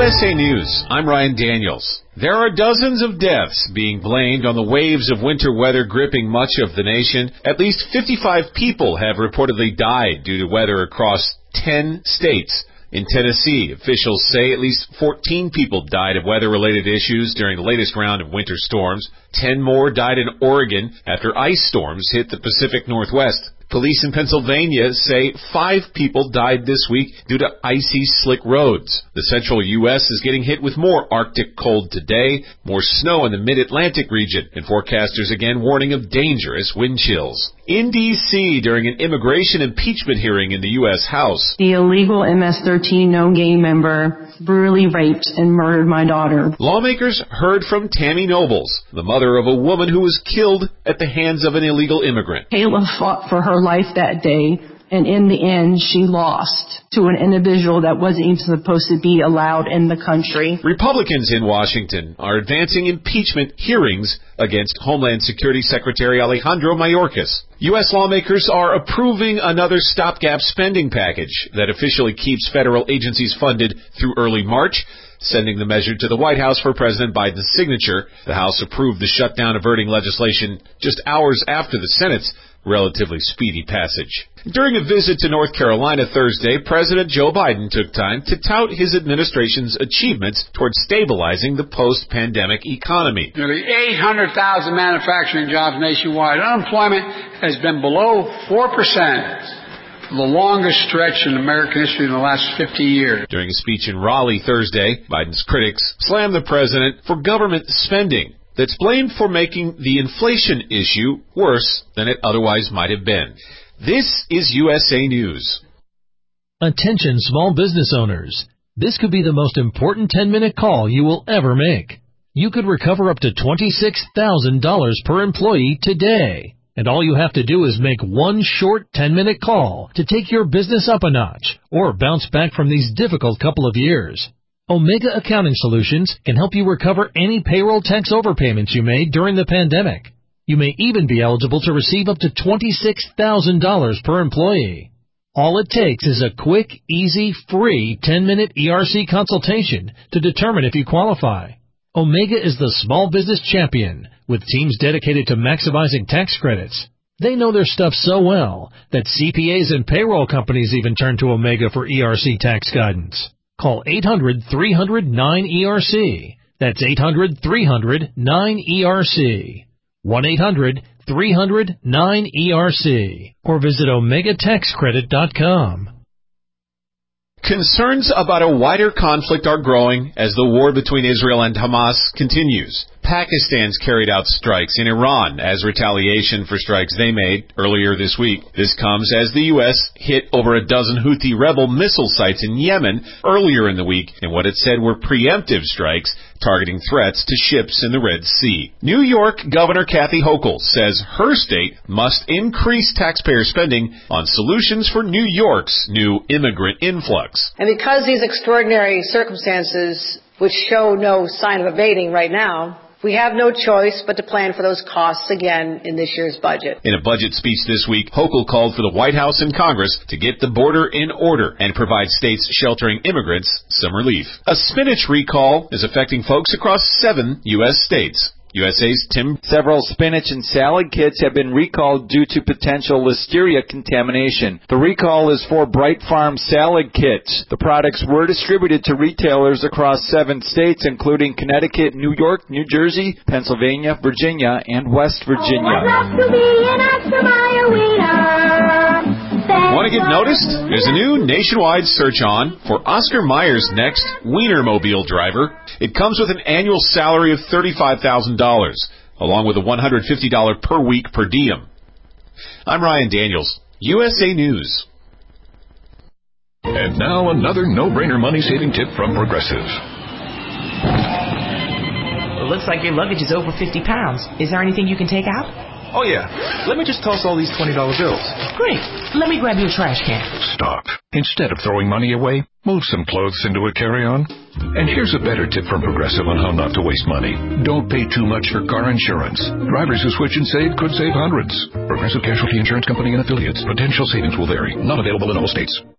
USA News, I'm Ryan Daniels. There are dozens of deaths being blamed on the waves of winter weather gripping much of the nation. At least 55 people have reportedly died due to weather across 10 states. In Tennessee, officials say at least 14 people died of weather-related issues during the latest round of winter storms. 10 more died in Oregon after ice storms hit the Pacific Northwest. Police in Pennsylvania say 5 people died this week due to icy, slick roads. The central U.S. is getting hit with more Arctic cold today, more snow in the mid-Atlantic region, and forecasters again warning of dangerous wind chills. In D.C., during an immigration impeachment hearing in the U.S. House, the illegal MS-13 known gang member brutally raped and murdered my daughter. Lawmakers heard from Tammy Nobles, the mother of a woman who was killed at the hands of an illegal immigrant. Kayla fought for her life that day, and in the end, she lost to an individual that wasn't even supposed to be allowed in the country. Republicans in Washington are advancing impeachment hearings against Homeland Security Secretary Alejandro Mayorkas. U.S. lawmakers are approving another stopgap spending package that officially keeps federal agencies funded through early March, sending the measure to the White House for President Biden's signature. The House approved the shutdown averting legislation just hours after the Senate's relatively speedy passage. During a visit to North Carolina Thursday, President Joe Biden took time to tout his administration's achievements towards stabilizing the post-pandemic economy. Nearly 800,000 manufacturing jobs nationwide. Unemployment has been below 4%. The longest stretch in American history in the last 50 years. During a speech in Raleigh Thursday, Biden's critics slammed the president for government spending that's blamed for making the inflation issue worse than it otherwise might have been. This is USA News. Attention small business owners. This could be the most important 10-minute call you will ever make. You could recover up to $26,000 per employee today. And all you have to do is make one short 10-minute call to take your business up a notch or bounce back from these difficult couple of years. Omega Accounting Solutions can help you recover any payroll tax overpayments you made during the pandemic. You may even be eligible to receive up to $26,000 per employee. All it takes is a quick, easy, free 10-minute ERC consultation to determine if you qualify. Omega is the small business champion with teams dedicated to maximizing tax credits. They know their stuff so well that CPAs and payroll companies even turn to Omega for ERC tax guidance. Call 800-300-9ERC. That's 800-300-9ERC. 1-800-300-9ERC. Or visit OmegaTaxCredit.com. Concerns about a wider conflict are growing as the war between Israel and Hamas continues. Pakistan's carried out strikes in Iran as retaliation for strikes they made earlier this week. This comes as the U.S. hit over a dozen Houthi rebel missile sites in Yemen earlier in the week in what it said were preemptive strikes targeting threats to ships in the Red Sea. New York Governor Kathy Hochul says her state must increase taxpayer spending on solutions for New York's new immigrant influx. And because these extraordinary circumstances, which show no sign of abating right now, we have no choice but to plan for those costs again in this year's budget. In a budget speech this week, Hochul called for the White House and Congress to get the border in order and provide states sheltering immigrants some relief. A spinach recall is affecting folks across 7 U.S. states. USA's Tim. Several spinach and salad kits have been recalled due to potential listeria contamination. The recall is for Bright Farm salad kits. The products were distributed to retailers across 7 states, including Connecticut, New York, New Jersey, Pennsylvania, Virginia, and West Virginia. Want to get noticed? There's a new nationwide search on for Oscar Mayer's next Wienermobile driver. It comes with an annual salary of $35,000, along with a $150 per week per diem. I'm Ryan Daniels, USA News. And now another no-brainer money-saving tip from Progressive. It looks like your luggage is over 50 pounds. Is there anything you can take out? Oh, yeah. Let me just toss all these $20 bills. Great. Let me grab you a trash can. Stop. Instead of throwing money away, move some clothes into a carry-on. And here's a better tip from Progressive on how not to waste money. Don't pay too much for car insurance. Drivers who switch and save could save hundreds. Progressive Casualty Insurance Company and affiliates. Potential savings will vary. Not available in all states.